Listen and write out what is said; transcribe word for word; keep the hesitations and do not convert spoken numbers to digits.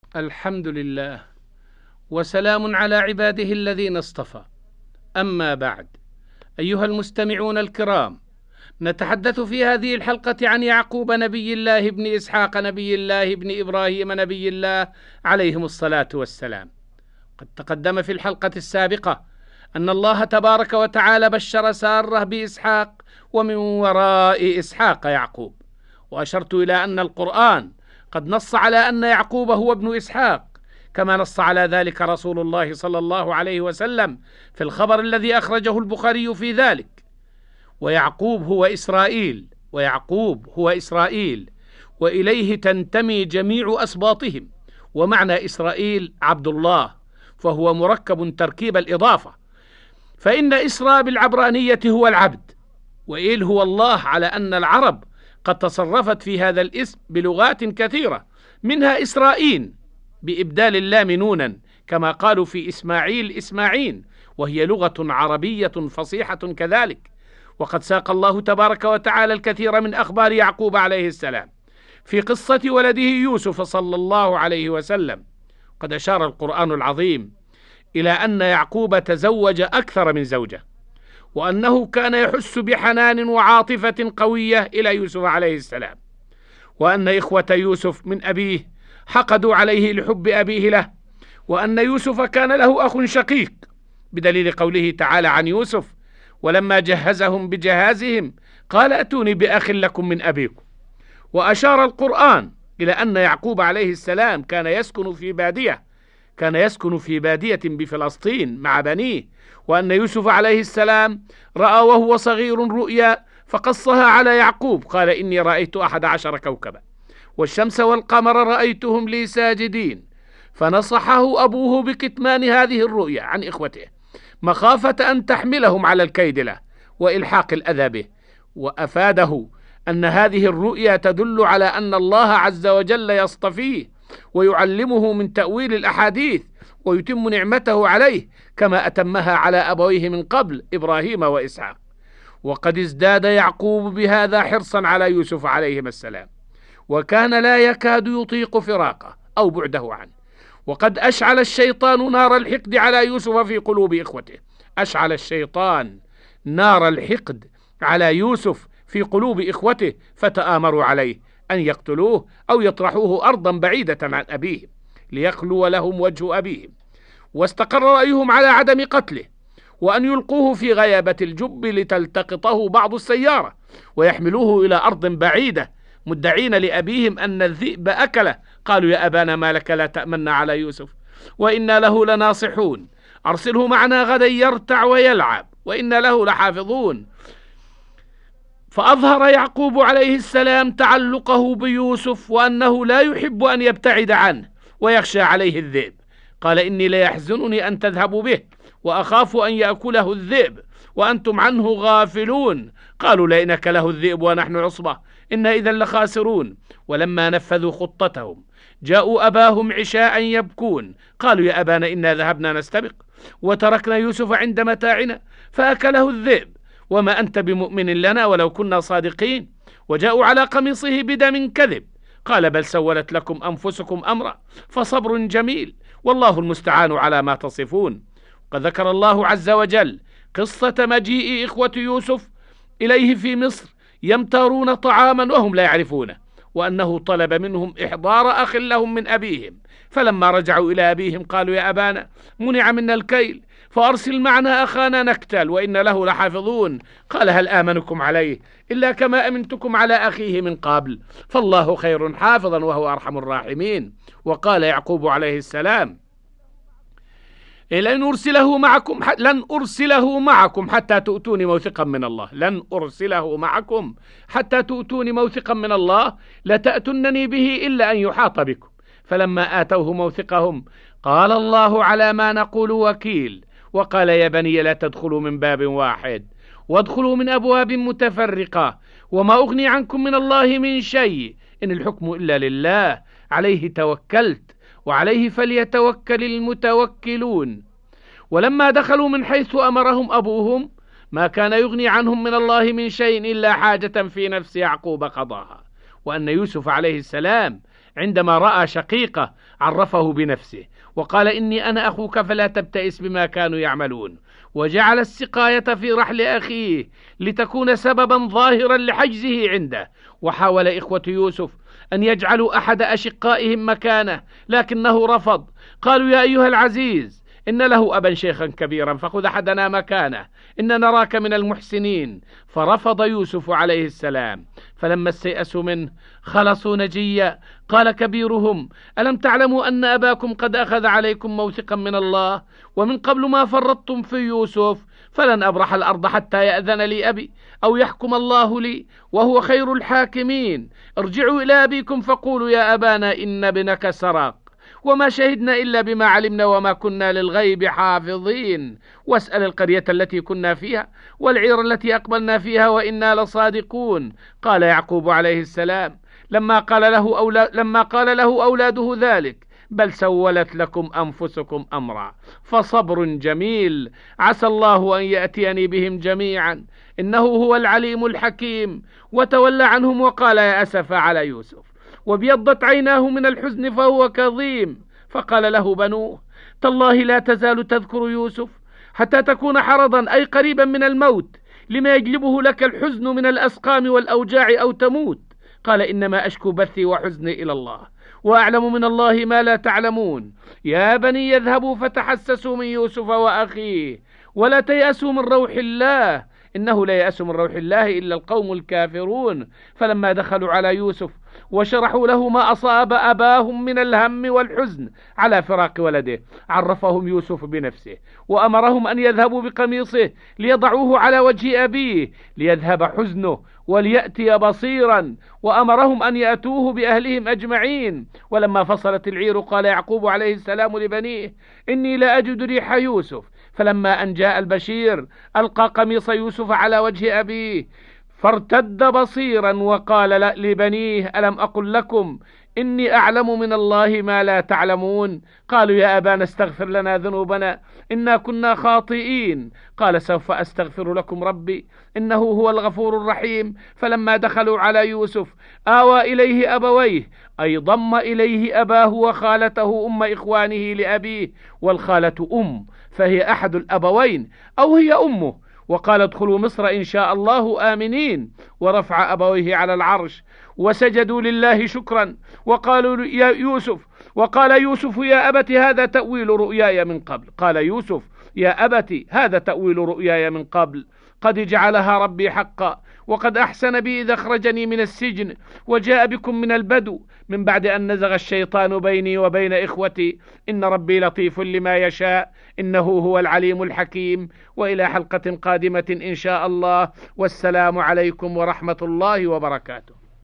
الحمد لله، وسلام على عباده الذين اصطفى. أما بعد، أيها المستمعون الكرام، نتحدث في هذه الحلقة عن يعقوب نبي الله بن إسحاق نبي الله بن إبراهيم نبي الله عليهم الصلاة والسلام. قد تقدم في الحلقة السابقة أن الله تبارك وتعالى بشر سارة بإسحاق ومن وراء إسحاق يعقوب، وأشرت إلى أن القرآن قد نص على أن يعقوب هو ابن إسحاق، كما نص على ذلك رسول الله صلى الله عليه وسلم في الخبر الذي أخرجه البخاري في ذلك. ويعقوب هو إسرائيل، ويعقوب هو إسرائيل وإليه تنتمي جميع أسباطهم. ومعنى إسرائيل عبد الله، فهو مركب تركيب الإضافة، فإن إسرى بالعبرانية هو العبد، وإيل هو الله، على أن العرب قد تصرفت في هذا الاسم بلغات كثيرة، منها إسرائيل بإبدال اللام نونا، كما قالوا في إسماعيل إسماعيل، وهي لغة عربية فصيحة كذلك. وقد ساق الله تبارك وتعالى الكثير من أخبار يعقوب عليه السلام في قصة ولده يوسف صلى الله عليه وسلم. قد أشار القرآن العظيم إلى أن يعقوب تزوج أكثر من زوجة، وأنه كان يحس بحنان وعاطفة قوية إلى يوسف عليه السلام، وأن إخوة يوسف من أبيه حقدوا عليه لحب أبيه له، وأن يوسف كان له أخ شقيق، بدليل قوله تعالى عن يوسف: ولما جهزهم بجهازهم قال أتوني بأخ لكم من أبيكم. وأشار القرآن إلى أن يعقوب عليه السلام كان يسكن في بادية كان يسكن في بادية بفلسطين مع بنيه، وأن يوسف عليه السلام رأى وهو صغير رؤيا فقصها على يعقوب، قال: إني رأيت أحد عشر كوكبا والشمس والقمر رأيتهم لي ساجدين، فنصحه أبوه بكتمان هذه الرؤيا عن إخوته مخافة أن تحملهم على الكيد له وإلحاق الأذى به، وأفاده أن هذه الرؤيا تدل على أن الله عز وجل يصطفيه ويعلمه من تأويل الأحاديث ويتم نعمته عليه كما أتمها على أبويه من قبل إبراهيم وإسحاق. وقد ازداد يعقوب بهذا حرصا على يوسف عليهما السلام، وكان لا يكاد يطيق فراقه أو بعده عنه. وقد أشعل الشيطان نار الحقد على يوسف في قلوب إخوته أشعل الشيطان نار الحقد على يوسف في قلوب إخوته فتآمروا عليه أن يقتلوه أو يطرحوه أرضا بعيدة عن أبيهم ليخلو لهم وجه أبيهم، واستقر رأيهم على عدم قتله، وأن يلقوه في غيابة الجب لتلتقطه بعض السيارة ويحملوه إلى أرض بعيدة مدعين لأبيهم أن الذئب أكله. قالوا: يا أبانا ما لك لا تأمنا على يوسف وإنا له لناصحون، أرسله معنا غدا يرتع ويلعب وإنا له لحافظون. فأظهر يعقوب عليه السلام تعلقه بيوسف وأنه لا يحب أن يبتعد عنه ويخشى عليه الذئب. قال: إني ليحزنني أن تذهبوا به وأخاف أن يأكله الذئب وأنتم عنه غافلون. قالوا: لئن أكله الذئب ونحن عصبة إنا إذا لخاسرون. ولما نفذوا خطتهم جاءوا أباهم عشاء يبكون، قالوا: يا أبانا إنا ذهبنا نستبق وتركنا يوسف عند متاعنا فأكله الذئب وما أنت بمؤمن لنا ولو كنا صادقين. وجاءوا على قميصه بدم كذب، قال: بل سولت لكم أنفسكم أمرا فصبر جميل والله المستعان على ما تصفون. قد ذكر الله عز وجل قصة مجيء إخوة يوسف إليه في مصر يمتارون طعاما وهم لا يعرفونه، وأنه طلب منهم إحضار أخ لهم من أبيهم، فلما رجعوا إلى أبيهم قالوا: يا أبانا منع منا الكيل فأرسل معنا أخانا نكتل وإن له لحافظون. قال: هل آمنكم عليه إلا كما أمنتكم على أخيه من قبل، فالله خير حافظا وهو أرحم الراحمين. وقال يعقوب عليه السلام: لن أرسله معكم لن أرسله معكم حتى تؤتوني موثقا من الله لن أرسله معكم حتى تؤتوني موثقا من الله لتأتنني به إلا أن يحاط بكم. فلما آتوه موثقهم قال: الله على ما نقول وكيل. وقال: يا بني لا تدخلوا من باب واحد وادخلوا من أبواب متفرقة وما أغني عنكم من الله من شيء إن الحكم إلا لله عليه توكلت وعليه فليتوكل المتوكلون. ولما دخلوا من حيث أمرهم أبوهم ما كان يغني عنهم من الله من شيء إلا حاجة في نفس يعقوب قضاها، وأن يوسف عليه السلام عندما رأى شقيقه عرفه بنفسه وقال إني أنا أخوك فلا تبتئس بما كانوا يعملون، وجعل السقاية في رحل أخيه لتكون سببا ظاهرا لحجزه عنده. وحاول إخوة يوسف أن يجعلوا أحد أشقائهم مكانه لكنه رفض. قالوا يا أيها العزيز إن له أبا شيخا كبيرا فخذ أحدنا مكانه إن نراك من المحسنين. فرفض يوسف عليه السلام. فلما استيأسوا منه خلصوا نجيا. قال كبيرهم ألم تعلموا أن أباكم قد أخذ عليكم موثقا من الله ومن قبل ما فرطتم في يوسف فلن أبرح الأرض حتى يأذن لي أبي أو يحكم الله لي وهو خير الحاكمين. ارجعوا إلى أبيكم فقولوا يا أبانا إن ابنك سرق وما شهدنا إلا بما علمنا وما كنا للغيب حافظين. واسأل القرية التي كنا فيها والعير التي أقبلنا فيها وإنا لصادقون. قال يعقوب عليه السلام لما قال له أولاد لما قال له أولاده ذلك بل سولت لكم أنفسكم أمرا فصبر جميل عسى الله أن يأتيني بهم جميعا إنه هو العليم الحكيم. وتولى عنهم وقال يا أسف على يوسف وابيضت عيناه من الحزن فهو كظيم. فقال له بنوه تالله لا تزال تذكر يوسف حتى تكون حرضا أي قريبا من الموت لما يجلبه لك الحزن من الأسقام والأوجاع أو تموت. قال إنما أشكو بثي وحزني إلى الله وأعلم من الله ما لا تعلمون. يا بني يذهبوا فتحسسوا من يوسف وأخيه ولا تيأسوا من روح الله إنه لا يأس من روح الله إلا القوم الكافرون. فلما دخلوا على يوسف وشرحوا له ما أصاب أباهم من الهم والحزن على فراق ولده عرفهم يوسف بنفسه وأمرهم أن يذهبوا بقميصه ليضعوه على وجه أبيه ليذهب حزنه وليأتي بصيرا. وأمرهم أن يأتوه بأهلهم أجمعين. ولما فصلت العير قال يعقوب عليه السلام لبنيه إني لا أجد ريح يوسف. فلما أن جاء البشير ألقى قميص يوسف على وجه أبيه فارتد بصيرا وقال لبنيه ألم أقل لكم إني أعلم من الله ما لا تعلمون. قالوا يا أبانا استغفر لنا ذنوبنا إنا كنا خاطئين. قال سوف أستغفر لكم ربي إنه هو الغفور الرحيم. فلما دخلوا على يوسف آوى إليه أبويه أي ضم إليه أباه وخالته أم إخوانه لأبيه والخالة أم فهي أحد الأبوين أو هي أمه. وقال ادخلوا مصر إن شاء الله آمنين. ورفع أبويه على العرش وسجدوا لله شكرا. وقالوا يا يوسف وقال يوسف يا أبت هذا تأويل رؤياي من قبل. قال يوسف يا أبت هذا تأويل رؤياي من قبل قد جعلها ربي حقا وقد أحسن بي إذا أخرجني من السجن وجاء بكم من البدو من بعد أن نزغ الشيطان بيني وبين إخوتي إن ربي لطيف لما يشاء إنه هو العليم الحكيم. وإلى حلقة قادمة إن شاء الله والسلام عليكم ورحمة الله وبركاته.